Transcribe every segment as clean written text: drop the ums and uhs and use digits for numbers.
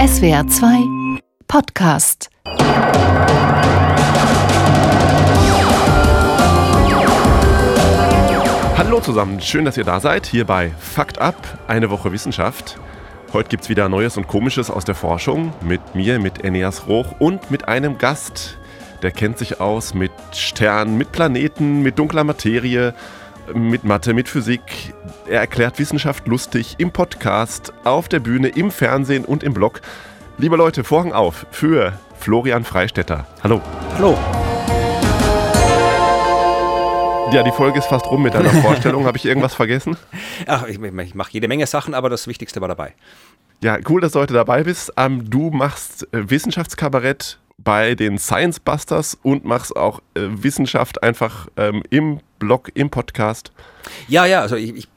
SWR 2 Podcast. Hallo zusammen, schön, dass ihr da seid, hier bei Fakt Up, eine Woche Wissenschaft. Heute gibt es wieder Neues und Komisches aus der Forschung mit mir, mit Eneas Roch und mit einem Gast. Der kennt sich aus mit Sternen, mit Planeten, mit dunkler Materie, mit Mathe, mit Physik. Er erklärt Wissenschaft lustig im Podcast, auf der Bühne, im Fernsehen und im Blog. Liebe Leute, Vorhang auf für Florian Freistetter. Hallo. Hallo. Ja, die Folge ist fast rum mit deiner Vorstellung. Habe ich irgendwas vergessen? Ach, ich mache jede Menge Sachen, aber das Wichtigste war dabei. Ja, cool, dass du heute dabei bist. Du machst Wissenschaftskabarett bei den Science Busters und machst auch Wissenschaft einfach im Blog, im Podcast. Ja, also ich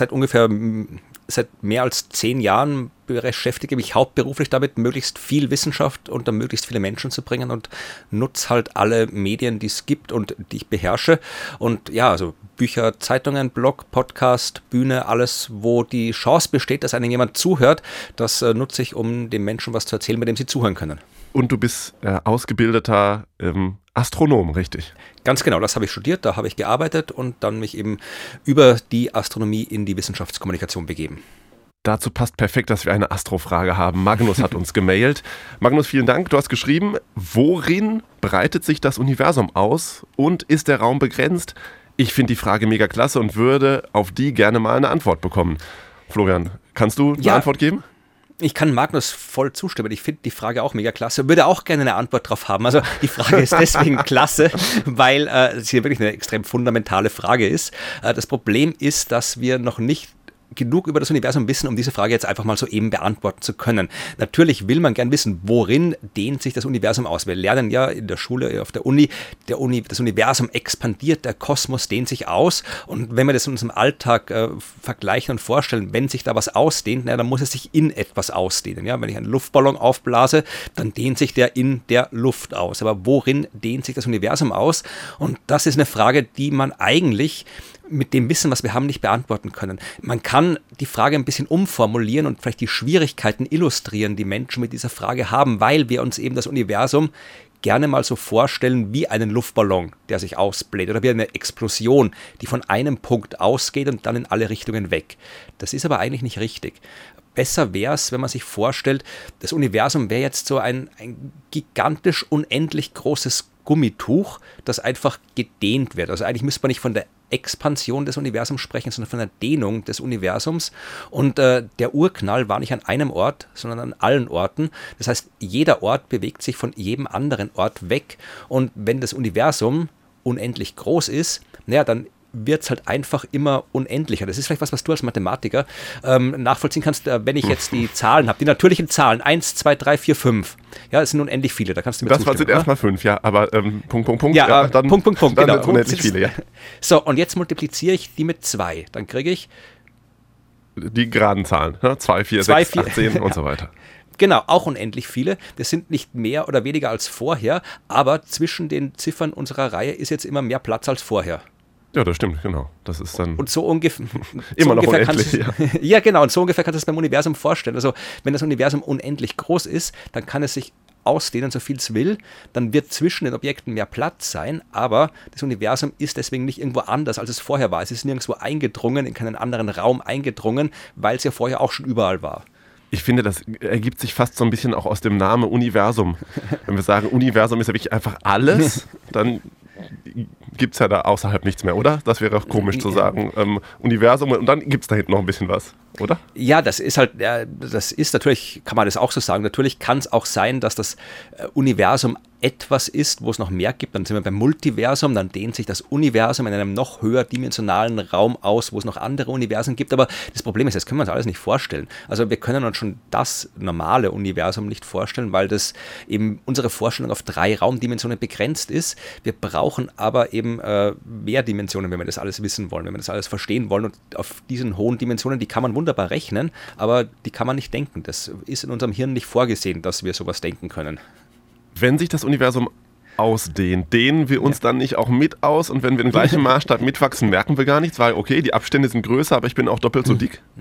seit mehr als 10 Jahren beschäftige mich hauptberuflich damit, möglichst viel Wissenschaft unter möglichst viele Menschen zu bringen und nutze halt alle Medien, die es gibt und die ich beherrsche. Und ja, also Bücher, Zeitungen, Blog, Podcast, Bühne, alles, wo die Chance besteht, dass einem jemand zuhört, das nutze ich, um den Menschen was zu erzählen, mit dem sie zuhören können. Und du bist ausgebildeter Astronom, richtig? Ganz genau, das habe ich studiert, da habe ich gearbeitet und dann mich eben über die Astronomie in die Wissenschaftskommunikation begeben. Dazu passt perfekt, dass wir eine Astrofrage haben. Magnus hat uns gemailt. Magnus, vielen Dank. Du hast geschrieben, worin breitet sich das Universum aus und ist der Raum begrenzt? Ich finde die Frage mega klasse und würde auf die gerne mal eine Antwort bekommen. Florian, kannst du eine Antwort geben? Ich kann Magnus voll zustimmen. Ich finde die Frage auch mega klasse. Würde auch gerne eine Antwort drauf haben. Also die Frage ist deswegen klasse, weil es hier wirklich eine extrem fundamentale Frage ist. Das Problem ist, dass wir noch nicht genug über das Universum wissen, um diese Frage jetzt einfach mal so eben beantworten zu können. Natürlich will man gern wissen, worin dehnt sich das Universum aus. Wir lernen ja in der Schule, auf der Uni, das Universum expandiert, der Kosmos dehnt sich aus. Und wenn wir das in unserem Alltag vergleichen und vorstellen, wenn sich da was ausdehnt, dann muss es sich in etwas ausdehnen. Ja? Wenn ich einen Luftballon aufblase, dann dehnt sich der in der Luft aus. Aber worin dehnt sich das Universum aus? Und das ist eine Frage, die man eigentlich mit dem Wissen, was wir haben, nicht beantworten können. Man kann die Frage ein bisschen umformulieren und vielleicht die Schwierigkeiten illustrieren, die Menschen mit dieser Frage haben, weil wir uns eben das Universum gerne mal so vorstellen wie einen Luftballon, der sich ausbläht, oder wie eine Explosion, die von einem Punkt ausgeht und dann in alle Richtungen weg. Das ist aber eigentlich nicht richtig. Besser wäre es, wenn man sich vorstellt, das Universum wäre jetzt so ein gigantisch unendlich großes Gummituch, das einfach gedehnt wird. Also eigentlich müsste man nicht von der Expansion des Universums sprechen, sondern von der Dehnung des Universums. Und der Urknall war nicht an einem Ort, sondern an allen Orten. Das heißt, jeder Ort bewegt sich von jedem anderen Ort weg. Und wenn das Universum unendlich groß ist, dann wird es halt einfach immer unendlicher. Das ist vielleicht was du als Mathematiker nachvollziehen kannst, wenn ich jetzt die Zahlen habe, die natürlichen Zahlen, 1, 2, 3, 4, 5. Ja, es sind unendlich viele, da kannst du mir zustimmen. Das sind erstmal 5, ja, aber Punkt. Ja, dann Punkt, dann genau. Unendlich viele, ja. So, und jetzt multipliziere ich die mit 2. Dann kriege ich die geraden Zahlen, 2, 4, 6, 8, 10 und so weiter. Genau, auch unendlich viele. Das sind nicht mehr oder weniger als vorher, aber zwischen den Ziffern unserer Reihe ist jetzt immer mehr Platz als vorher. Ja, das stimmt, genau. Das ist dann und so ungefähr immer noch unendlich. Ja, genau. Und so ungefähr kannst du es beim Universum vorstellen. Also wenn das Universum unendlich groß ist, dann kann es sich ausdehnen, so viel es will. Dann wird zwischen den Objekten mehr Platz sein, aber das Universum ist deswegen nicht irgendwo anders, als es vorher war. Es ist nirgendwo eingedrungen, in keinen anderen Raum eingedrungen, weil es ja vorher auch schon überall war. Ich finde, das ergibt sich fast so ein bisschen auch aus dem Namen Universum. Wenn wir sagen, Universum ist ja wirklich einfach alles, dann gibt es ja da außerhalb nichts mehr, oder? Das wäre auch komisch zu sagen. Universum und dann gibt es da hinten noch ein bisschen was, oder? Ja, das ist natürlich, kann man das auch so sagen, natürlich kann es auch sein, dass das Universum etwas ist, wo es noch mehr gibt, dann sind wir beim Multiversum, dann dehnt sich das Universum in einem noch höherdimensionalen Raum aus, wo es noch andere Universen gibt, aber das Problem ist, das können wir uns alles nicht vorstellen. Also wir können uns schon das normale Universum nicht vorstellen, weil das eben unsere Vorstellung auf 3 Raumdimensionen begrenzt ist. Wir brauchen aber eben mehr Dimensionen, wenn wir das alles wissen wollen, wenn wir das alles verstehen wollen, und auf diesen hohen Dimensionen, die kann man wunderbar rechnen, aber die kann man nicht denken. Das ist in unserem Hirn nicht vorgesehen, dass wir sowas denken können. Wenn sich das Universum ausdehnt, dehnen wir uns dann nicht auch mit aus, und wenn wir im gleichen Maßstab mitwachsen, merken wir gar nichts, weil okay, die Abstände sind größer, aber ich bin auch doppelt so dick?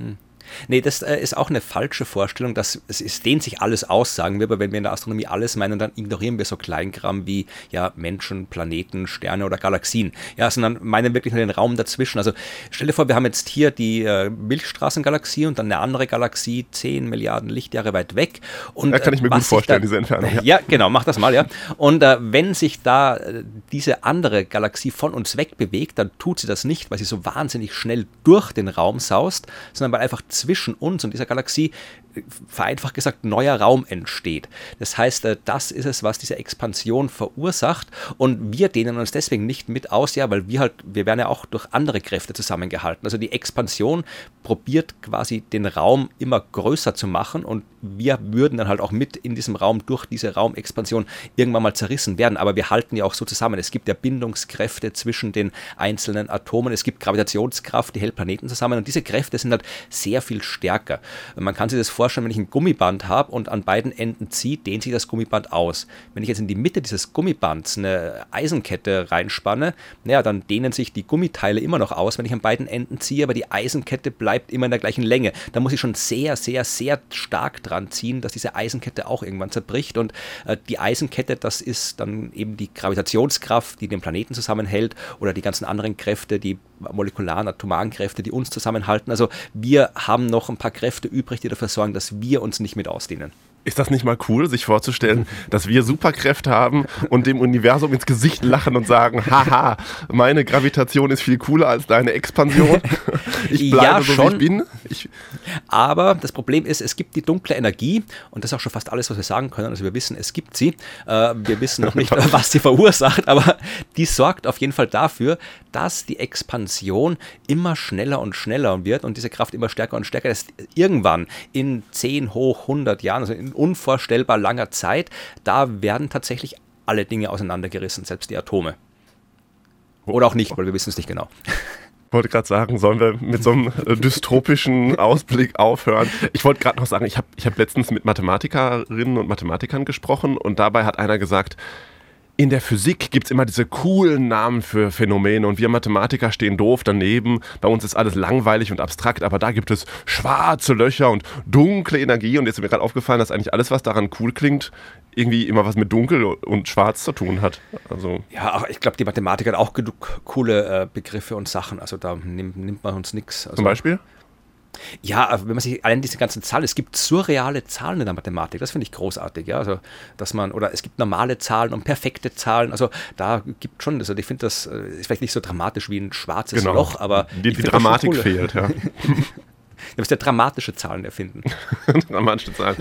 Nee, das ist auch eine falsche Vorstellung, dass es dehnt sich alles aus, sagen wir, aber wenn wir in der Astronomie alles meinen, dann ignorieren wir so Kleinkram wie ja, Menschen, Planeten, Sterne oder Galaxien. Ja, sondern meinen wirklich nur den Raum dazwischen. Also stell dir vor, wir haben jetzt hier die Milchstraßengalaxie und dann eine andere Galaxie 10 Milliarden Lichtjahre weit weg. Und, kann ich mir gut vorstellen, diese Entfernung. Ja, genau, mach das mal, ja. Und wenn sich da diese andere Galaxie von uns wegbewegt, dann tut sie das nicht, weil sie so wahnsinnig schnell durch den Raum saust, sondern weil einfach zwischen uns und dieser Galaxie, vereinfacht gesagt, neuer Raum entsteht. Das heißt, das ist es, was diese Expansion verursacht und wir dehnen uns deswegen nicht mit aus, ja, weil wir werden ja auch durch andere Kräfte zusammengehalten. Also die Expansion probiert quasi den Raum immer größer zu machen und wir würden dann halt auch mit in diesem Raum durch diese Raumexpansion irgendwann mal zerrissen werden, aber wir halten ja auch so zusammen. Es gibt ja Bindungskräfte zwischen den einzelnen Atomen, es gibt Gravitationskraft, die hält Planeten zusammen und diese Kräfte sind halt sehr viel stärker. Man kann sich das vorstellen, wenn ich ein Gummiband habe und an beiden Enden ziehe, dehnt sich das Gummiband aus. Wenn ich jetzt in die Mitte dieses Gummibands eine Eisenkette reinspanne, naja, dann dehnen sich die Gummiteile immer noch aus, wenn ich an beiden Enden ziehe, aber die Eisenkette bleibt immer in der gleichen Länge. Da muss ich schon sehr, sehr, sehr stark dran ziehen, dass diese Eisenkette auch irgendwann zerbricht und die Eisenkette, das ist dann eben die Gravitationskraft, die den Planeten zusammenhält oder die ganzen anderen Kräfte, die molekularen, atomaren Kräfte, die uns zusammenhalten. Also wir haben noch ein paar Kräfte übrig, die dafür sorgen, dass wir uns nicht mit ausdehnen. Ist das nicht mal cool, sich vorzustellen, dass wir Superkräfte haben und dem Universum ins Gesicht lachen und sagen, haha, meine Gravitation ist viel cooler als deine Expansion. Ich bleibe ja, so, schon. wie ich bin. Aber das Problem ist, es gibt die dunkle Energie und das ist auch schon fast alles, was wir sagen können. Also wir wissen, es gibt sie. Wir wissen noch nicht, was sie verursacht, aber die sorgt auf jeden Fall dafür, dass die Expansion immer schneller und schneller wird und diese Kraft immer stärker und stärker ist. Irgendwann in 10 hoch 100 Jahren, also in unvorstellbar langer Zeit, da werden tatsächlich alle Dinge auseinandergerissen, selbst die Atome. Oder auch nicht, weil wir wissen es nicht genau. Ich wollte gerade sagen, sollen wir mit so einem dystopischen Ausblick aufhören? Ich wollte gerade noch sagen, ich hab letztens mit Mathematikerinnen und Mathematikern gesprochen und dabei hat einer gesagt, in der Physik gibt es immer diese coolen Namen für Phänomene und wir Mathematiker stehen doof daneben. Bei uns ist alles langweilig und abstrakt, aber da gibt es schwarze Löcher und dunkle Energie. Und jetzt ist mir gerade aufgefallen, dass eigentlich alles, was daran cool klingt, irgendwie immer was mit dunkel und schwarz zu tun hat. Also ja, ich glaube, die Mathematik hat auch genug coole Begriffe und Sachen. Also da nimmt man uns nichts. Also, zum Beispiel? Ja, wenn man sich allein diese ganzen Zahlen, es gibt surreale Zahlen in der Mathematik, das finde ich großartig, ja, also, oder es gibt normale Zahlen und perfekte Zahlen, also da gibt schon, also ich finde, das ist vielleicht nicht so dramatisch wie ein schwarzes Loch, aber die Dramatik fehlt, ja. Du musst ja dramatische Zahlen erfinden. Dramatische Zahlen.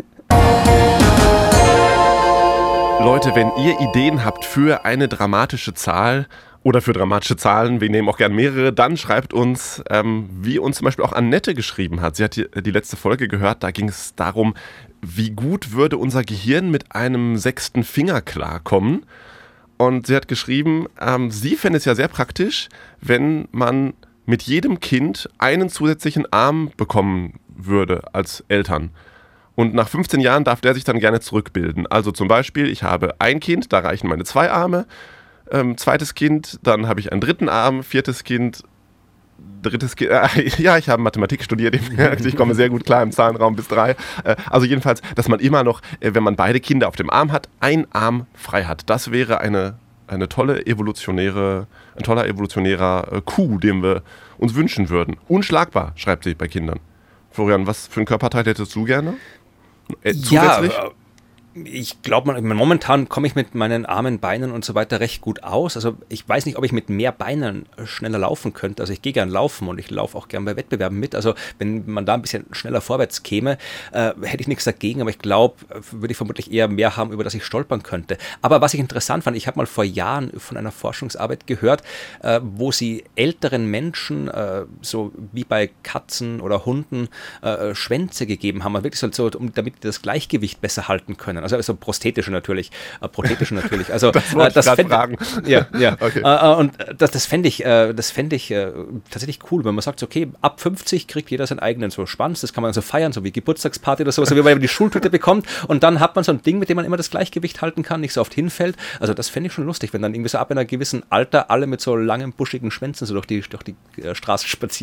Leute, wenn ihr Ideen habt für eine dramatische Zahl, oder für dramatische Zahlen, wir nehmen auch gern mehrere, dann schreibt uns, wie uns zum Beispiel auch Annette geschrieben hat. Sie hat die letzte Folge gehört, da ging es darum, wie gut würde unser Gehirn mit einem 6. Finger klarkommen. Und sie hat geschrieben, sie fände es ja sehr praktisch, wenn man mit jedem Kind einen zusätzlichen Arm bekommen würde als Eltern. Und nach 15 Jahren darf der sich dann gerne zurückbilden. Also zum Beispiel, ich habe ein Kind, da reichen meine 2 Arme. Zweites Kind, dann habe ich einen 3. Arm, 4. Kind, 3. Kind, ja, ich habe Mathematik studiert, ich komme sehr gut klar im Zahlenraum bis 3. Also jedenfalls, dass man immer noch, wenn man beide Kinder auf dem Arm hat, einen Arm frei hat. Das wäre ein toller evolutionärer Coup, den wir uns wünschen würden. Unschlagbar, schreibt sie bei Kindern. Florian, was für einen Körperteil hättest du gerne? Zusätzlich? Ja, ich glaube, momentan komme ich mit meinen Armen, Beinen und so weiter recht gut aus. Also ich weiß nicht, ob ich mit mehr Beinen schneller laufen könnte. Also ich gehe gern laufen und ich laufe auch gern bei Wettbewerben mit. Also wenn man da ein bisschen schneller vorwärts käme, hätte ich nichts dagegen. Aber ich glaube, würde ich vermutlich eher mehr haben, über das ich stolpern könnte. Aber was ich interessant fand, ich habe mal vor Jahren von einer Forschungsarbeit gehört, wo sie älteren Menschen, so wie bei Katzen oder Hunden, Schwänze gegeben haben. Wirklich so, damit die das Gleichgewicht besser halten können. Also prothetische natürlich. Also das wollte ich gerade fragen. Ja. Okay. Und das fände ich tatsächlich cool, wenn man sagt, okay, ab 50 kriegt jeder seinen eigenen so Schwanz, das kann man so feiern, so wie Geburtstagsparty oder sowas, so wie man die Schultüte bekommt und dann hat man so ein Ding, mit dem man immer das Gleichgewicht halten kann, nicht so oft hinfällt. Also das fände ich schon lustig, wenn dann irgendwie so ab einer gewissen Alter alle mit so langen, buschigen Schwänzen so durch die Straße spazieren.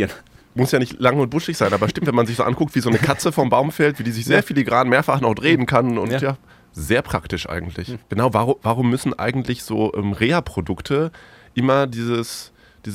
muss ja nicht lang und buschig sein, aber stimmt, wenn man sich so anguckt, wie so eine Katze vom Baum fällt, wie die sich sehr filigran mehrfach noch drehen kann und ja sehr praktisch eigentlich. Genau, warum müssen eigentlich so Reha-Produkte immer dieses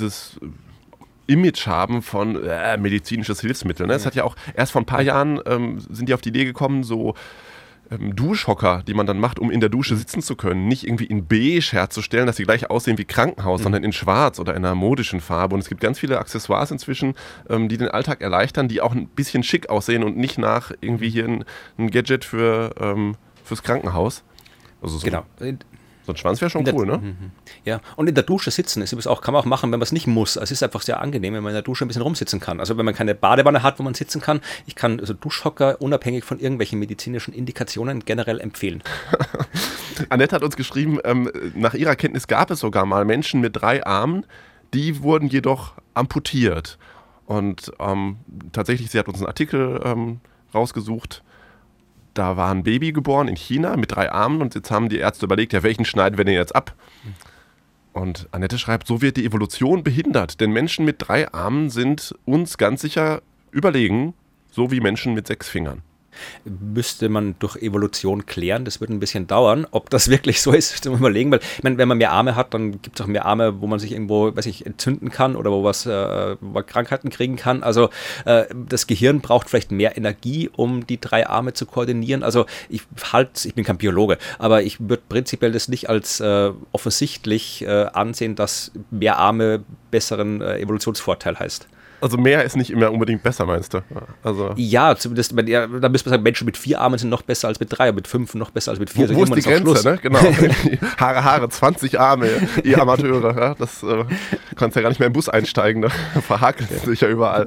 Image haben von medizinisches Hilfsmittel. Ne? Es hat ja auch erst vor ein paar Jahren sind die auf die Idee gekommen, so Duschhocker, die man dann macht, um in der Dusche sitzen zu können, nicht irgendwie in beige herzustellen, dass sie gleich aussehen wie Krankenhaus, sondern in schwarz oder in einer modischen Farbe. Und es gibt ganz viele Accessoires inzwischen, die den Alltag erleichtern, die auch ein bisschen schick aussehen und nicht nach irgendwie hier ein Gadget fürs Krankenhaus. Also so, genau. So ein Schwanz wäre schon cool, ne? Ja, und in der Dusche sitzen ist übrigens auch, kann man auch machen, wenn man es nicht muss. Es ist einfach sehr angenehm, wenn man in der Dusche ein bisschen rumsitzen kann. Also wenn man keine Badewanne hat, wo man sitzen kann, ich kann also Duschhocker unabhängig von irgendwelchen medizinischen Indikationen generell empfehlen. Annette hat uns geschrieben, nach ihrer Kenntnis gab es sogar mal Menschen mit 3 Armen, die wurden jedoch amputiert. Und tatsächlich, sie hat uns einen Artikel rausgesucht. Da war ein Baby geboren in China mit 3 Armen und jetzt haben die Ärzte überlegt, ja, welchen schneiden wir denn jetzt ab? Und Annette schreibt, so wird die Evolution behindert, denn Menschen mit 3 Armen sind uns ganz sicher überlegen, so wie Menschen mit 6 Fingern. Müsste man durch Evolution klären, das wird ein bisschen dauern, ob das wirklich so ist, müsste man überlegen, weil ich meine, wenn man mehr Arme hat, dann gibt es auch mehr Arme, wo man sich irgendwo, weiß ich, entzünden kann oder wo man Krankheiten kriegen kann, also das Gehirn braucht vielleicht mehr Energie, um die 3 Arme zu koordinieren, also ich bin kein Biologe, aber ich würde prinzipiell das nicht als offensichtlich ansehen, dass mehr Arme besseren Evolutionsvorteil heißt. Also mehr ist nicht immer unbedingt besser, meinst du? Also ja, zumindest, da müsste man sagen, Menschen mit 4 Armen sind noch besser als mit 3, mit 5 noch besser als mit 4. Wo ist die Grenze, ne? Genau. Haare, 20 Arme, ihr Amateure. Ja? Das kannst ja gar nicht mehr im Bus einsteigen, ne? Verhakelt sich ja überall.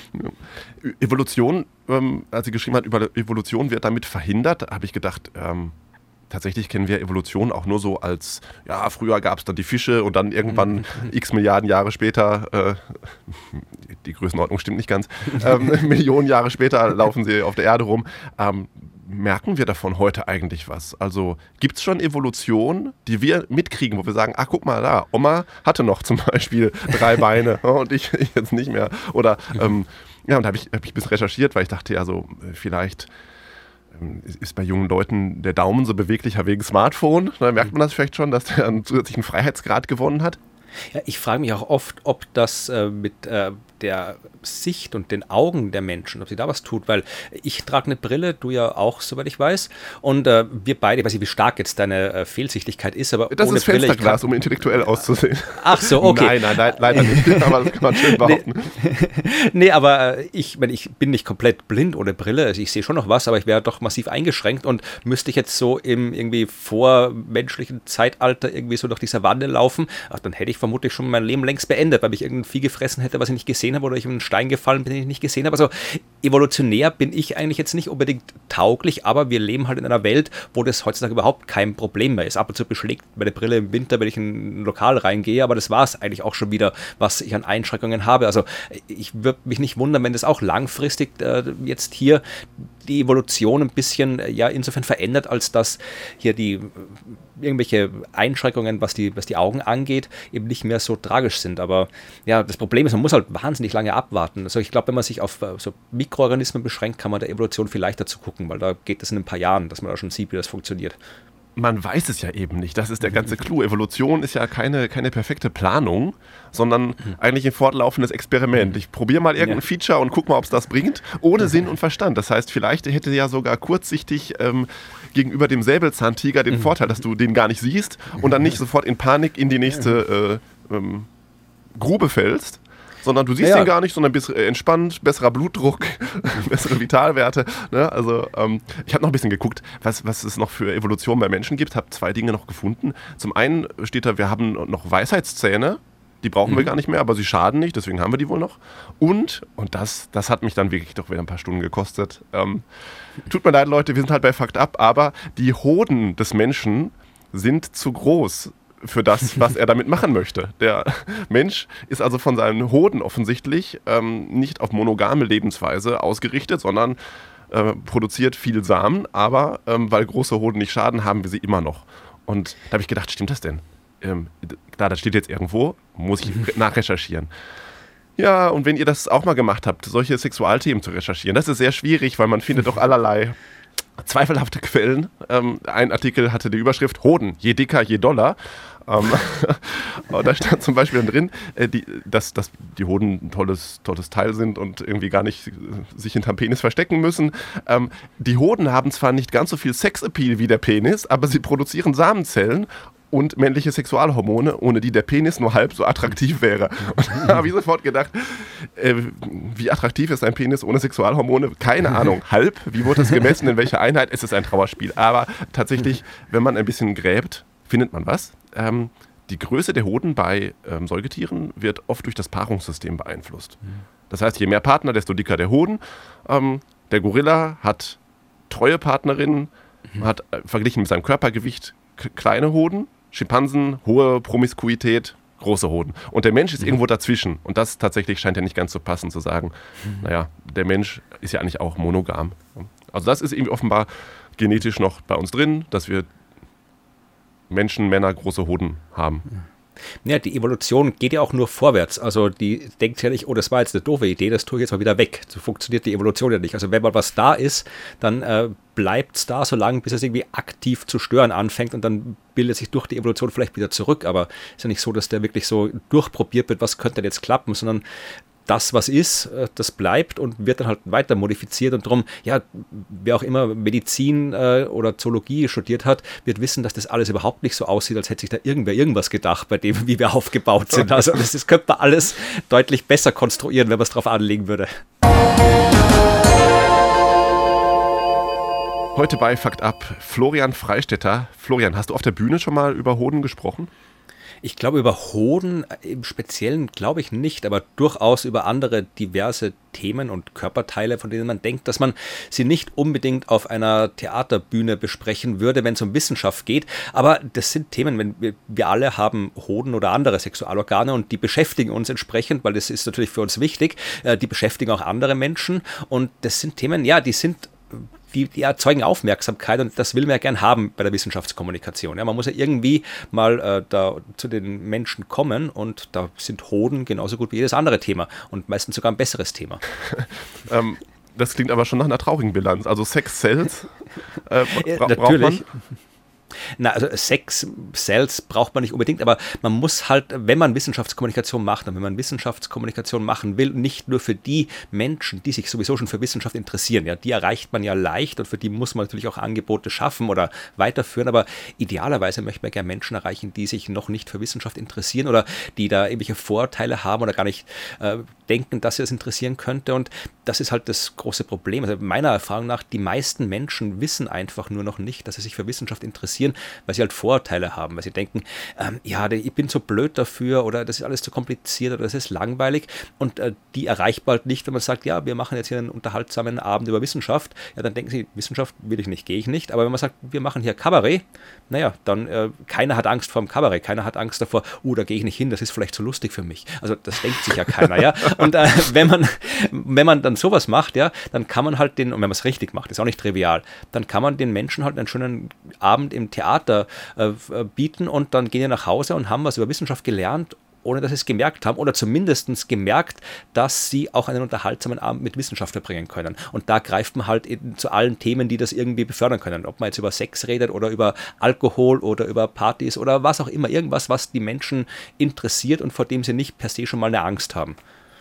Evolution, als sie geschrieben hat, über Evolution wird damit verhindert, habe ich gedacht, tatsächlich kennen wir Evolution auch nur so als, ja, früher gab es dann die Fische und dann irgendwann x Milliarden Jahre später, die Größenordnung stimmt nicht ganz, Millionen Jahre später laufen sie auf der Erde rum. Merken wir davon heute eigentlich was? Also gibt es schon Evolution, die wir mitkriegen, wo wir sagen, ach guck mal da, Oma hatte noch zum Beispiel 3 Beine und ich jetzt nicht mehr. Oder, ja, und da hab ich ein bisschen recherchiert, weil ich dachte, ja so, vielleicht ist bei jungen Leuten der Daumen so beweglicher wegen Smartphone. Da merkt man das vielleicht schon, dass der einen zusätzlichen Freiheitsgrad gewonnen hat. Ja, ich frage mich auch oft, ob das mit der Sicht und den Augen der Menschen, ob sie da was tut, weil ich trage eine Brille, du ja auch, soweit ich weiß, und wir beide, ich weiß nicht, wie stark jetzt deine Fehlsichtichkeit ist, aber das ohne ist Fensterglas, um intellektuell auszusehen. Ach so, okay. Nein, leider nicht, aber das kann man schön behaupten. Nee, aber ich bin nicht komplett blind ohne Brille, also ich sehe schon noch was, aber ich wäre doch massiv eingeschränkt und müsste ich jetzt so im irgendwie vormenschlichen Zeitalter irgendwie so durch die Savanne laufen, ach, dann hätte ich vermutlich schon mein Leben längst beendet, weil ich irgendein Vieh gefressen hätte, was ich nicht gesehen habe, oder ich in einen Stein gefallen bin, den ich nicht gesehen habe. Also evolutionär bin ich eigentlich jetzt nicht unbedingt tauglich, aber wir leben halt in einer Welt, wo das heutzutage überhaupt kein Problem mehr ist. Ab und zu beschlägt meine Brille im Winter, wenn ich in ein Lokal reingehe, aber das war es eigentlich auch schon wieder, was ich an Einschränkungen habe. Also ich würde mich nicht wundern, wenn das auch langfristig jetzt hier die Evolution ein bisschen ja insofern verändert, als dass hier die irgendwelche Einschränkungen, was die Augen angeht, eben nicht mehr so tragisch sind. Aber ja, das Problem ist, man muss halt wahnsinnig lange abwarten. Also ich glaube, wenn man sich auf so Mikroorganismen beschränkt, kann man der Evolution viel leichter zugucken, weil da geht es in ein paar Jahren, dass man da schon sieht, wie das funktioniert. Man weiß es ja eben nicht. Das ist der ganze Clou. Evolution ist ja keine perfekte Planung, sondern eigentlich ein fortlaufendes Experiment. Ich probiere mal irgendein Feature und gucke mal, ob es das bringt, ohne Sinn und Verstand. Das heißt, vielleicht hätte ja sogar kurzsichtig gegenüber dem Säbelzahntiger den Vorteil, dass du den gar nicht siehst und dann nicht sofort in Panik in die nächste Grube fällst. Sondern du siehst ihn gar nicht, sondern bist entspannt, besserer Blutdruck, bessere Vitalwerte. Ne? Also ich habe noch ein bisschen geguckt, was es noch für Evolution bei Menschen gibt. Habe 2 Dinge noch gefunden. Zum einen steht da, wir haben noch Weisheitszähne. Die brauchen wir gar nicht mehr, aber sie schaden nicht, deswegen haben wir die wohl noch. Und das hat mich dann wirklich doch wieder ein paar Stunden gekostet. Tut mir leid, Leute, wir sind halt bei Fakt ab, aber die Hoden des Menschen sind zu groß für das, was er damit machen möchte. Der Mensch ist also von seinen Hoden offensichtlich nicht auf monogame Lebensweise ausgerichtet, sondern produziert viel Samen, aber weil große Hoden nicht schaden, haben wir sie immer noch. Und da habe ich gedacht, stimmt das denn? Klar, das steht jetzt irgendwo, muss ich nachrecherchieren. Ja, und wenn ihr das auch mal gemacht habt, solche Sexualthemen zu recherchieren, das ist sehr schwierig, weil man findet doch allerlei zweifelhafte Quellen. Ein Artikel hatte die Überschrift Hoden, je dicker, je doller. Da stand zum Beispiel drin, dass die Hoden ein tolles Teil sind und irgendwie gar nicht sich hinterm Penis verstecken müssen. Die Hoden haben zwar nicht ganz so viel Sexappeal wie der Penis, aber sie produzieren Samenzellen und männliche Sexualhormone, ohne die der Penis nur halb so attraktiv wäre. Und da habe ich sofort gedacht, wie attraktiv ist ein Penis ohne Sexualhormone? Keine Ahnung. Halb? Wie wurde das gemessen? In welcher Einheit? Es ist ein Trauerspiel. Aber tatsächlich, wenn man ein bisschen gräbt, findet man was. Die Größe der Hoden bei Säugetieren wird oft durch das Paarungssystem beeinflusst. Das heißt, je mehr Partner, desto dicker der Hoden. Der Gorilla hat treue Partnerinnen, hat verglichen mit seinem Körpergewicht kleine Hoden. Schimpansen, hohe Promiskuität, große Hoden. Und der Mensch ist irgendwo dazwischen. Und das tatsächlich scheint ja nicht ganz zu passen, zu sagen, naja, der Mensch ist ja eigentlich auch monogam. Also das ist irgendwie offenbar genetisch noch bei uns drin, dass wir Menschen, Männer große Hoden haben. Ja, die Evolution geht ja auch nur vorwärts. Also die denkt ja nicht, oh, das war jetzt eine doofe Idee, das tue ich jetzt mal wieder weg. So funktioniert die Evolution ja nicht. Also wenn mal was da ist, dann bleibt es da so lange, bis es irgendwie aktiv zu stören anfängt und dann bildet sich durch die Evolution vielleicht wieder zurück. Aber es ist ja nicht so, dass der wirklich so durchprobiert wird, was könnte denn jetzt klappen, sondern das, was ist, das bleibt und wird dann halt weiter modifiziert und darum, ja, wer auch immer Medizin oder Zoologie studiert hat, wird wissen, dass das alles überhaupt nicht so aussieht, als hätte sich da irgendwer irgendwas gedacht, bei dem, wie wir aufgebaut sind. Also das könnte man alles deutlich besser konstruieren, wenn man es drauf anlegen würde. Heute bei Fakt Up Florian Freistetter. Florian, hast du auf der Bühne schon mal über Hoden gesprochen? Ich glaube, über Hoden im Speziellen glaube ich nicht, aber durchaus über andere diverse Themen und Körperteile, von denen man denkt, dass man sie nicht unbedingt auf einer Theaterbühne besprechen würde, wenn es um Wissenschaft geht. Aber das sind Themen, wenn wir alle haben Hoden oder andere Sexualorgane und die beschäftigen uns entsprechend, weil das ist natürlich für uns wichtig. Die beschäftigen auch andere Menschen und das sind Themen, ja, die erzeugen Aufmerksamkeit und das will man ja gern haben bei der Wissenschaftskommunikation. Ja, man muss ja irgendwie mal da zu den Menschen kommen und da sind Hoden genauso gut wie jedes andere Thema und meistens sogar ein besseres Thema. Das klingt aber schon nach einer traurigen Bilanz. Also Sex Cells natürlich. Braucht man? Na, also Sex Cells braucht man nicht unbedingt, aber man muss halt, wenn man Wissenschaftskommunikation macht und wenn man Wissenschaftskommunikation machen will, nicht nur für die Menschen, die sich sowieso schon für Wissenschaft interessieren, ja, die erreicht man ja leicht und für die muss man natürlich auch Angebote schaffen oder weiterführen, aber idealerweise möchte man gerne Menschen erreichen, die sich noch nicht für Wissenschaft interessieren oder die da irgendwelche Vorurteile haben oder gar nicht denken, dass sie das interessieren könnte und das ist halt das große Problem. Also meiner Erfahrung nach, die meisten Menschen wissen einfach nur noch nicht, dass sie sich für Wissenschaft interessieren, weil sie halt Vorurteile haben, weil sie denken, ja, ich bin so blöd dafür oder das ist alles zu kompliziert oder das ist langweilig und die erreicht man halt nicht, wenn man sagt, ja, wir machen jetzt hier einen unterhaltsamen Abend über Wissenschaft, ja, dann denken sie, Wissenschaft will ich nicht, gehe ich nicht, aber wenn man sagt, wir machen hier Kabarett, naja, dann keiner hat Angst vor dem Kabarett, keiner hat Angst davor, da gehe ich nicht hin, das ist vielleicht zu lustig für mich. Also das denkt sich ja keiner, ja. Und wenn man dann sowas macht, ja, dann kann man halt und wenn man es richtig macht, ist auch nicht trivial, dann kann man den Menschen halt einen schönen Abend im Theater bieten und dann gehen die nach Hause und haben was über Wissenschaft gelernt, ohne dass sie es gemerkt haben oder zumindest gemerkt, dass sie auch einen unterhaltsamen Abend mit Wissenschaft verbringen können. Und da greift man halt zu allen Themen, die das irgendwie befördern können. Ob man jetzt über Sex redet oder über Alkohol oder über Partys oder was auch immer. Irgendwas, was die Menschen interessiert und vor dem sie nicht per se schon mal eine Angst haben.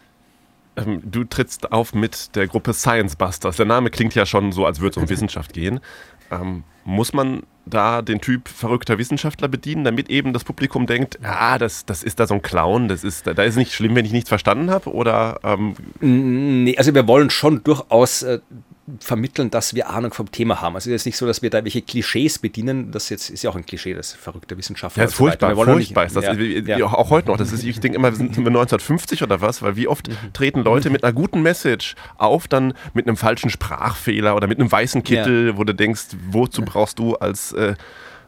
Du trittst auf mit der Gruppe Science Busters. Der Name klingt ja schon so, als würde es um Wissenschaft gehen. Muss man da den Typ verrückter Wissenschaftler bedienen, damit eben das Publikum denkt, das ist da so ein Clown, da ist nicht schlimm, wenn ich nichts verstanden habe? Oder, Nee, also wir wollen schon durchaus vermitteln, dass wir Ahnung vom Thema haben. Also es ist nicht so, dass wir da welche Klischees bedienen. Das jetzt ist ja auch ein Klischee, das verrückte Wissenschaftler. Ja, ist furchtbar. Auch heute noch. Ich denke immer, sind wir 1950 oder was? Weil wie oft treten Leute mit einer guten Message auf, dann mit einem falschen Sprachfehler oder mit einem weißen Kittel, wo du denkst, wozu brauchst du als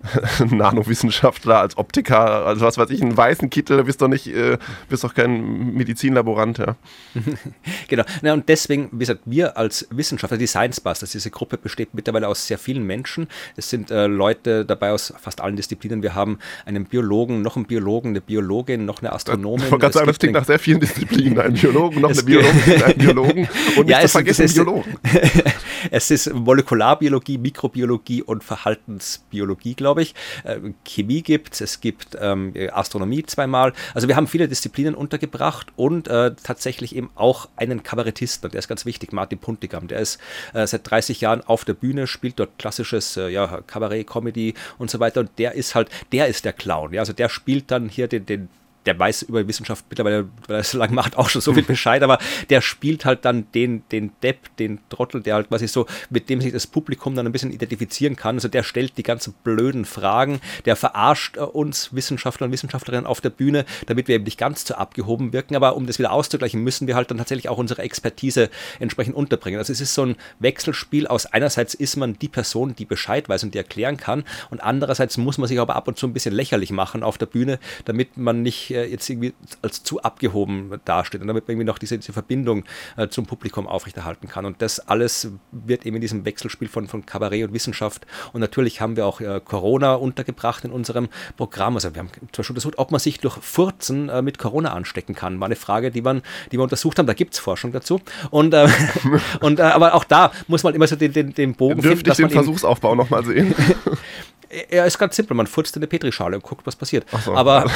Nanowissenschaftler, als Optiker, also was weiß ich, einen weißen Kittel, bist doch kein Medizinlaborant, ja. Genau. Na, und deswegen, wie gesagt, wir als Wissenschaftler, die Science Busters, diese Gruppe besteht mittlerweile aus sehr vielen Menschen. Es sind Leute dabei aus fast allen Disziplinen. Wir haben einen Biologen, noch einen Biologen, eine Biologin, noch eine Astronomin. Ich wollte gerade sagen, das klingt nach sehr vielen Disziplinen. Einen Biologen, noch eine Biologin, einen Biologen und nicht zu vergessen Biologen. Es ist Molekularbiologie, Mikrobiologie und Verhaltensbiologie, glaube ich. Chemie gibt es gibt Astronomie zweimal. Also wir haben viele Disziplinen untergebracht und tatsächlich eben auch einen Kabarettisten. Und der ist ganz wichtig, Martin Puntigam. Der ist seit 30 Jahren auf der Bühne, spielt dort klassisches Kabarett, Comedy und so weiter. Und der ist der Clown. Ja? Also der spielt dann hier der weiß über Wissenschaft mittlerweile, weil er es so lange macht, auch schon so viel Bescheid, aber der spielt halt dann den Depp, den Trottel, der halt quasi so, mit dem sich das Publikum dann ein bisschen identifizieren kann. Also der stellt die ganzen blöden Fragen, der verarscht uns Wissenschaftler und Wissenschaftlerinnen auf der Bühne, damit wir eben nicht ganz zu abgehoben wirken, aber um das wieder auszugleichen, müssen wir halt dann tatsächlich auch unsere Expertise entsprechend unterbringen. Also es ist so ein Wechselspiel aus einerseits ist man die Person, die Bescheid weiß und die erklären kann und andererseits muss man sich aber ab und zu ein bisschen lächerlich machen auf der Bühne, damit man nicht jetzt irgendwie als zu abgehoben dasteht und damit man irgendwie noch diese Verbindung zum Publikum aufrechterhalten kann. Und das alles wird eben in diesem Wechselspiel von Kabarett und Wissenschaft. Und natürlich haben wir auch Corona untergebracht in unserem Programm. Also wir haben zum Beispiel untersucht, ob man sich durch Furzen mit Corona anstecken kann. War eine Frage, die wir untersucht haben. Da gibt es Forschung dazu. Aber auch da muss man immer so den Bogen finden. Dürfte ich den Versuchsaufbau nochmal sehen? Er ist ganz simpel, man furzt in eine Petrischale und guckt, was passiert. Ach so. Aber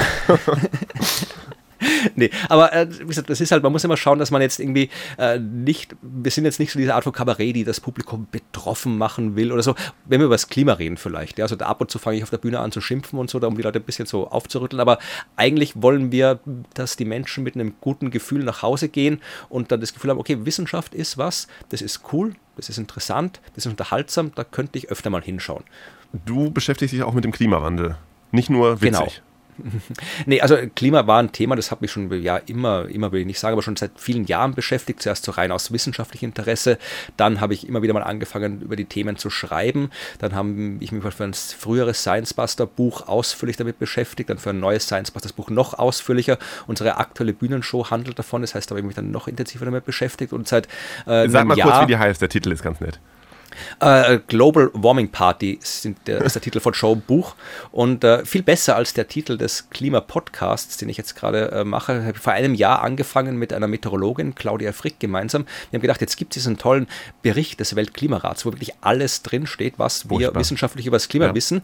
nee, aber wie gesagt, das ist halt, man muss immer schauen, dass man jetzt irgendwie wir sind jetzt nicht so diese Art von Kabarett, die das Publikum betroffen machen will oder so, wenn wir über das Klima reden vielleicht, ja, also da ab und zu fange ich auf der Bühne an zu schimpfen und so, um die Leute ein bisschen so aufzurütteln, aber eigentlich wollen wir, dass die Menschen mit einem guten Gefühl nach Hause gehen und dann das Gefühl haben, okay, Wissenschaft ist was, das ist cool, das ist interessant, das ist unterhaltsam, da könnte ich öfter mal hinschauen. Du beschäftigst dich auch mit dem Klimawandel, nicht nur witzig. Genau. Nee, also Klima war ein Thema, das hat mich schon immer will ich nicht sagen, aber schon seit vielen Jahren beschäftigt, zuerst so rein aus wissenschaftlichem Interesse, dann habe ich immer wieder mal angefangen, über die Themen zu schreiben, dann habe ich mich für ein früheres Science Buster Buch ausführlich damit beschäftigt, dann für ein neues Science Busters Buch noch ausführlicher, unsere aktuelle Bühnenshow handelt davon, das heißt, da habe ich mich dann noch intensiver damit beschäftigt und seit Sag mal kurz, wie die heißt, der Titel ist ganz nett. Global Warming Party ist der Titel von Show Buch und viel besser als der Titel des Klima-Podcasts, den ich jetzt gerade mache. Ich habe vor einem Jahr angefangen mit einer Meteorologin, Claudia Frick, gemeinsam. Wir haben gedacht, jetzt gibt es diesen tollen Bericht des Weltklimarats, wo wirklich alles drinsteht, was wir wissenschaftlich über das Klima wissen.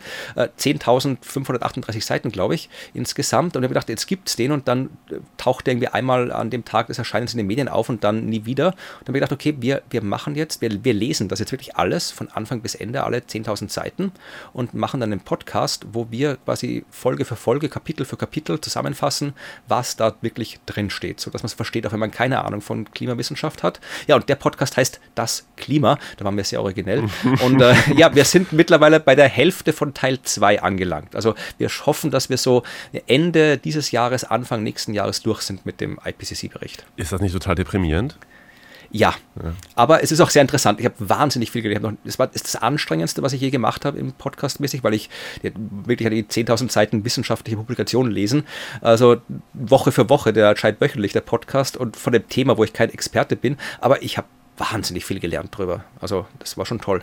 10.538 Seiten, glaube ich, insgesamt. Und ich habe gedacht, jetzt gibt es den und dann taucht der irgendwie einmal an dem Tag des Erscheinens in den Medien auf und dann nie wieder. Und dann habe ich gedacht, okay, wir machen jetzt, wir lesen das jetzt wirklich alles von Anfang bis Ende, alle 10.000 Seiten und machen dann einen Podcast, wo wir quasi Folge für Folge, Kapitel für Kapitel zusammenfassen, was da wirklich drin steht, sodass man es versteht, auch wenn man keine Ahnung von Klimawissenschaft hat. Ja, und der Podcast heißt Das Klima, da waren wir sehr originell und wir sind mittlerweile bei der Hälfte von Teil 2 angelangt. Also wir hoffen, dass wir so Ende dieses Jahres, Anfang nächsten Jahres durch sind mit dem IPCC-Bericht. Ist das nicht total deprimierend? Ja, aber es ist auch sehr interessant. Ich habe wahnsinnig viel gelernt. Es ist das Anstrengendste, was ich je gemacht habe im Podcast mäßig, weil ich wirklich die 10.000 Seiten wissenschaftliche Publikationen lesen. Also Woche für Woche, der erscheint wöchentlich, der Podcast und von dem Thema, wo ich kein Experte bin. Aber ich habe wahnsinnig viel gelernt drüber. Also das war schon toll.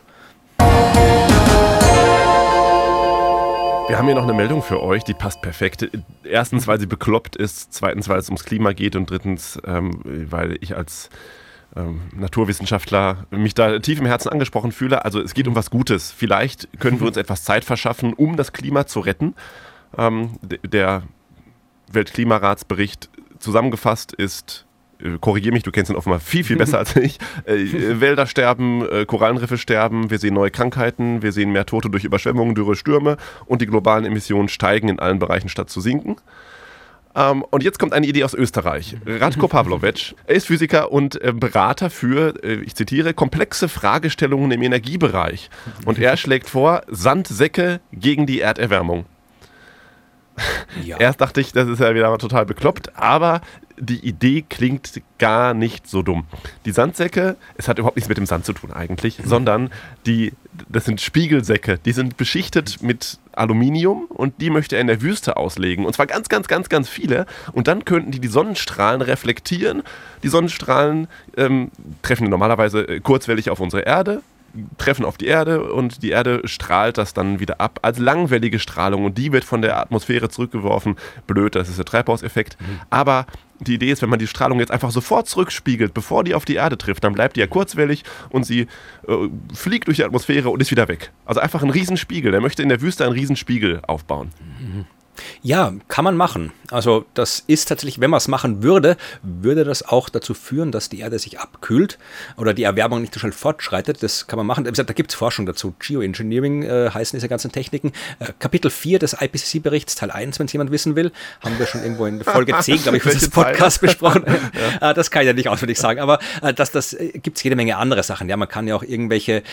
Wir haben hier noch eine Meldung für euch, die passt perfekt. Erstens, weil sie bekloppt ist, zweitens, weil es ums Klima geht und drittens, weil ich als Naturwissenschaftler mich da tief im Herzen angesprochen fühle. Also es geht um was Gutes. Vielleicht können wir uns etwas Zeit verschaffen, um das Klima zu retten. Der Weltklimaratsbericht zusammengefasst ist, korrigiere mich, du kennst ihn offenbar viel, viel besser als ich. Wälder sterben, Korallenriffe sterben, wir sehen neue Krankheiten, wir sehen mehr Tote durch Überschwemmungen, Dürre, Stürme und die globalen Emissionen steigen in allen Bereichen statt zu sinken. Und jetzt kommt eine Idee aus Österreich. Ratko Pavlovic, er ist Physiker und Berater für, ich zitiere, komplexe Fragestellungen im Energiebereich. Und er schlägt vor, Sandsäcke gegen die Erderwärmung. Ja. Erst dachte ich, das ist ja wieder total bekloppt, aber die Idee klingt gar nicht so dumm. Die Sandsäcke, es hat überhaupt nichts mit dem Sand zu tun eigentlich, sondern das sind Spiegelsäcke, die sind beschichtet mit Aluminium und die möchte er in der Wüste auslegen. Und zwar ganz, ganz, ganz, ganz viele. Und dann könnten die Sonnenstrahlen reflektieren. Die Sonnenstrahlen treffen normalerweise kurzwellig auf unsere Erde, treffen auf die Erde und die Erde strahlt das dann wieder ab als langwellige Strahlung und die wird von der Atmosphäre zurückgeworfen. Blöd, das ist der Treibhauseffekt. Aber die Idee ist, wenn man die Strahlung jetzt einfach sofort zurückspiegelt, bevor die auf die Erde trifft, dann bleibt die ja kurzwellig und sie fliegt durch die Atmosphäre und ist wieder weg. Also einfach ein Riesenspiegel. Er möchte in der Wüste einen Riesenspiegel aufbauen. Ja, kann man machen. Also das ist tatsächlich, wenn man es machen würde, würde das auch dazu führen, dass die Erde sich abkühlt oder die Erwärmung nicht so schnell fortschreitet. Das kann man machen. Da gibt es Forschung dazu. Geoengineering heißen diese ganzen Techniken. Kapitel 4 des IPCC-Berichts, Teil 1, wenn es jemand wissen will, haben wir schon irgendwo in Folge 10, glaube ich, des Podcasts besprochen. Ja. Das kann ich ja nicht auswendig sagen, aber das gibt es jede Menge andere Sachen. Ja, man kann ja auch irgendwelche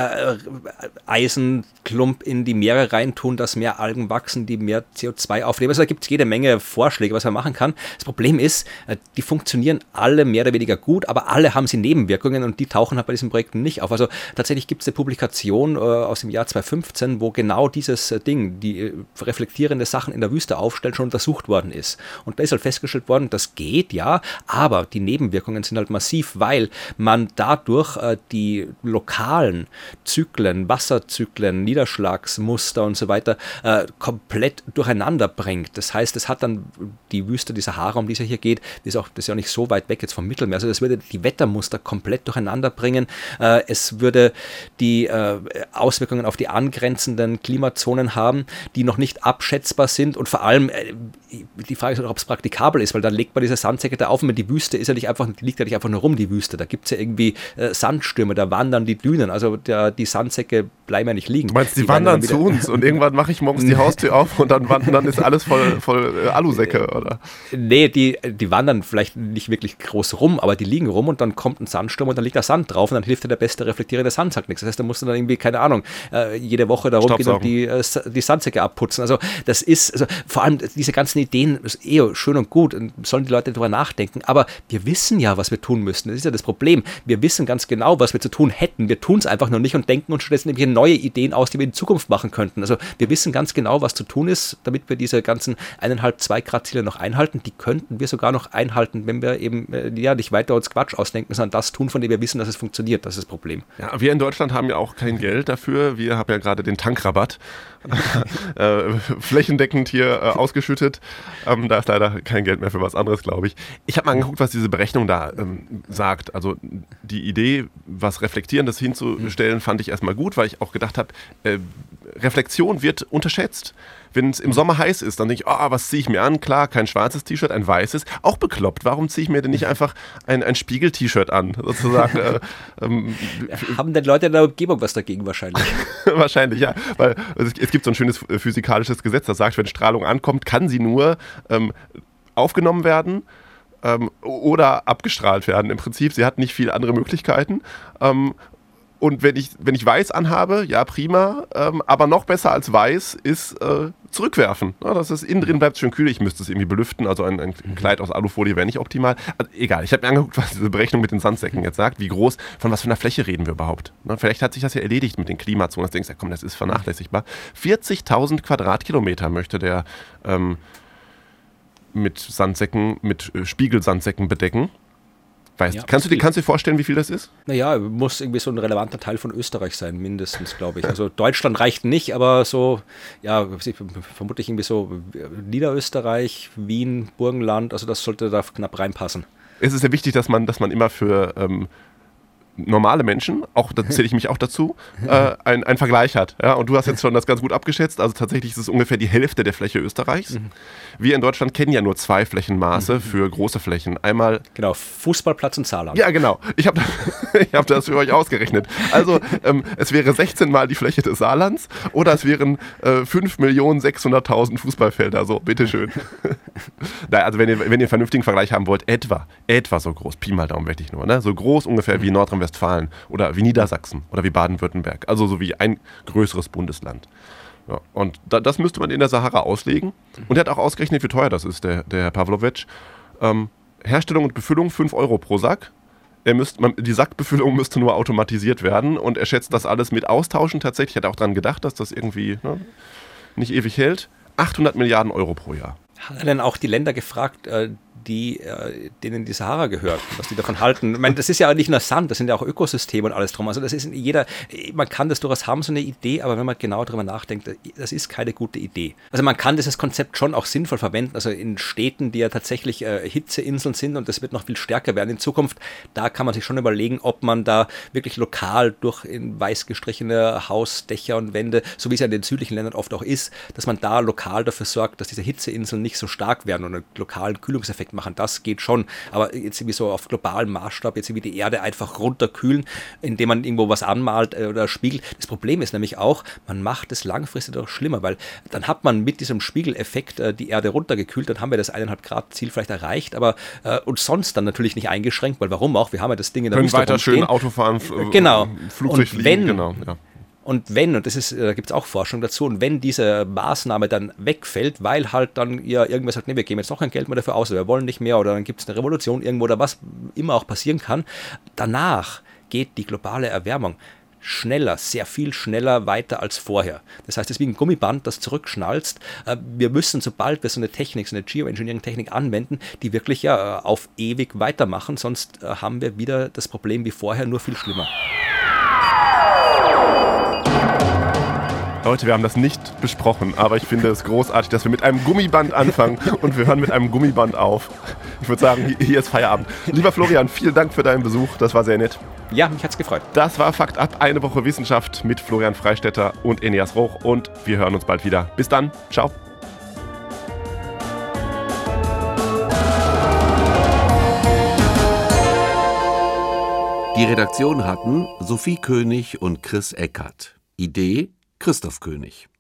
Eisenklump in die Meere reintun, dass mehr Algen wachsen, die mehr CO2 aufnehmen. Also da gibt es jede Menge Vorschläge, was man machen kann. Das Problem ist, die funktionieren alle mehr oder weniger gut, aber alle haben sie Nebenwirkungen und die tauchen halt bei diesen Projekten nicht auf. Also tatsächlich gibt es eine Publikation aus dem Jahr 2015, wo genau dieses Ding, die reflektierende Sachen in der Wüste aufstellen, schon untersucht worden ist. Und da ist halt festgestellt worden, das geht, ja, aber die Nebenwirkungen sind halt massiv, weil man dadurch die lokalen Zyklen, Wasserzyklen, Niederschlagsmuster und so weiter komplett durcheinander bringt. Das heißt, es hat dann die Wüste, die Sahara, um die es ja hier geht, das ist ja nicht so weit weg jetzt vom Mittelmeer. Also das würde die Wettermuster komplett durcheinander bringen. Es würde die Auswirkungen auf die angrenzenden Klimazonen haben, die noch nicht abschätzbar sind. Und vor allem, die Frage ist, ob es praktikabel ist, weil dann legt man diese Sandsäcke da auf und die Wüste ist ja nicht einfach, die liegt ja nicht einfach nur rum, die Wüste. Da gibt es ja irgendwie Sandstürme, da wandern die Dünen. Also die Sandsäcke bleiben ja nicht liegen. Du meinst, die wandern zu uns und irgendwann mache ich morgens die Haustür auf und dann ist alles voll Alusäcke, oder? Nee, die wandern vielleicht nicht wirklich groß rum, aber die liegen rum und dann kommt ein Sandsturm und dann liegt da Sand drauf und dann hilft dir der beste reflektierende Sandsack nichts. Das heißt, da musst du dann irgendwie, keine Ahnung, jede Woche da rumgehen und die Sandsäcke abputzen. Also das ist, vor allem diese ganzen Ideen, ist schön und gut und sollen die Leute darüber nachdenken, aber wir wissen ja, was wir tun müssen. Das ist ja das Problem. Wir wissen ganz genau, was wir zu tun hätten. Wir tun es einfach nur nicht und denken uns stattdessen nämlich neue Ideen aus, die wir in Zukunft machen könnten. Also wir wissen ganz genau, was zu tun ist, damit wir diese ganzen 1,5-2 Grad Ziele noch einhalten. Die könnten wir sogar noch einhalten, wenn wir eben nicht weiter uns Quatsch ausdenken, sondern das tun, von dem wir wissen, dass es funktioniert. Das ist das Problem. Ja, wir in Deutschland haben ja auch kein Geld dafür. Wir haben ja gerade den Tankrabatt flächendeckend hier ausgeschüttet. Da ist leider kein Geld mehr für was anderes, glaube ich. Ich habe mal angeguckt, was diese Berechnung da sagt. Also die Idee, was Reflektierendes hinzustellen, fand ich erstmal gut, weil ich auch gedacht habe, Reflexion wird unterschätzt. Wenn es im Sommer heiß ist, dann denke ich, was ziehe ich mir an? Klar, kein schwarzes T-Shirt, ein weißes. Auch bekloppt. Warum ziehe ich mir denn nicht einfach ein Spiegel-T-Shirt an? Sozusagen. Haben denn Leute in der Umgebung was dagegen wahrscheinlich? Wahrscheinlich, ja. Weil es gibt so ein schönes physikalisches Gesetz, das sagt, wenn Strahlung ankommt, kann sie nur aufgenommen werden oder abgestrahlt werden. Im Prinzip, sie hat nicht viele andere Möglichkeiten. Und wenn ich weiß anhabe, ja prima, aber noch besser als weiß ist zurückwerfen. Ja, dass es innen drin bleibt schön kühl. Ich müsste es irgendwie belüften, also ein Kleid aus Alufolie wäre nicht optimal. Also, egal, ich habe mir angeguckt, was diese Berechnung mit den Sandsäcken jetzt sagt, wie groß, von was für einer Fläche reden wir überhaupt. Ne? Vielleicht hat sich das ja erledigt mit den Klimazonen, dass du denkst, ja komm, das ist vernachlässigbar. 40.000 Quadratkilometer möchte der mit Sandsäcken, mit Spiegelsandsäcken bedecken. Kannst du dir vorstellen, wie viel das ist? Naja, muss irgendwie so ein relevanter Teil von Österreich sein, mindestens, glaube ich. Also Deutschland reicht nicht, aber so, ja, vermutlich irgendwie so Niederösterreich, Wien, Burgenland, also das sollte da knapp reinpassen. Es ist ja wichtig, dass man immer für normale Menschen, auch da zähle ich mich auch dazu, einen Vergleich hat. Ja? Und du hast jetzt schon das ganz gut abgeschätzt. Also tatsächlich ist es ungefähr die Hälfte der Fläche Österreichs. Wir in Deutschland kennen ja nur 2 Flächenmaße für große Flächen. Einmal genau, Fußballplatz und Saarland. Ja, genau. Ich hab das für euch ausgerechnet. Also es wäre 16 Mal die Fläche des Saarlands oder es wären 5.600.000 Fußballfelder. So, bitteschön. Naja, also wenn ihr einen vernünftigen Vergleich haben wollt, etwa so groß, Pi mal Daumen wirklich nur, ne? So groß ungefähr wie Nordrhein-Westfalen oder wie Niedersachsen oder wie Baden-Württemberg. Also so wie ein größeres Bundesland. Ja, und das müsste man in der Sahara auslegen. Und er hat auch ausgerechnet, wie teuer das ist, der Herr Pavlovic. Herstellung und Befüllung 5 Euro pro Sack. Die Sackbefüllung müsste nur automatisiert werden und er schätzt das alles mit Austauschen tatsächlich. Hat auch daran gedacht, dass das irgendwie nicht ewig hält. 800 Milliarden Euro pro Jahr. Hat er denn auch die Länder gefragt, denen die Sahara gehört, was die davon halten? Ich meine, das ist ja nicht nur Sand, das sind ja auch Ökosysteme und alles drum. Also das ist man kann das durchaus haben, so eine Idee, aber wenn man genau darüber nachdenkt, das ist keine gute Idee. Also man kann dieses Konzept schon auch sinnvoll verwenden, also in Städten, die ja tatsächlich Hitzeinseln sind und das wird noch viel stärker werden in Zukunft, da kann man sich schon überlegen, ob man da wirklich lokal durch in weiß gestrichene Hausdächer und Wände, so wie es ja in den südlichen Ländern oft auch ist, dass man da lokal dafür sorgt, dass diese Hitzeinseln nicht so stark werden und einen lokalen Kühlungseffekt machen. Das geht schon. Aber jetzt irgendwie so auf globalem Maßstab, jetzt irgendwie die Erde einfach runterkühlen, indem man irgendwo was anmalt oder spiegelt. Das Problem ist nämlich auch, man macht es langfristig doch schlimmer, weil dann hat man mit diesem Spiegeleffekt die Erde runtergekühlt, dann haben wir das 1,5 Grad Ziel vielleicht erreicht, aber und sonst dann natürlich nicht eingeschränkt, weil warum auch? Wir haben ja das Ding in der Wüste weiter schön Auto fahren, genau. Flugzeug fliegen. Genau, ja. Und da gibt es auch Forschung dazu, und wenn diese Maßnahme dann wegfällt, weil halt dann irgendwer sagt, nee, wir geben jetzt noch kein Geld mehr dafür aus, wir wollen nicht mehr, oder dann gibt es eine Revolution irgendwo oder was immer auch passieren kann, danach geht die globale Erwärmung schneller, sehr viel schneller weiter als vorher. Das heißt, es ist wie ein Gummiband, das zurückschnalzt. Wir müssen, sobald wir so eine Technik, so eine Geoengineering-Technik anwenden, die wirklich auf ewig weitermachen, sonst haben wir wieder das Problem wie vorher, nur viel schlimmer. Leute, wir haben das nicht besprochen, aber ich finde es großartig, dass wir mit einem Gummiband anfangen und wir hören mit einem Gummiband auf. Ich würde sagen, hier ist Feierabend. Lieber Florian, vielen Dank für deinen Besuch, das war sehr nett. Ja, mich hat's gefreut. Das war Fakt ab, eine Woche Wissenschaft mit Florian Freistetter und Eneas Roch und wir hören uns bald wieder. Bis dann, ciao. Die Redaktion hatten Sophie König und Chris Eckert. Idee Christoph König.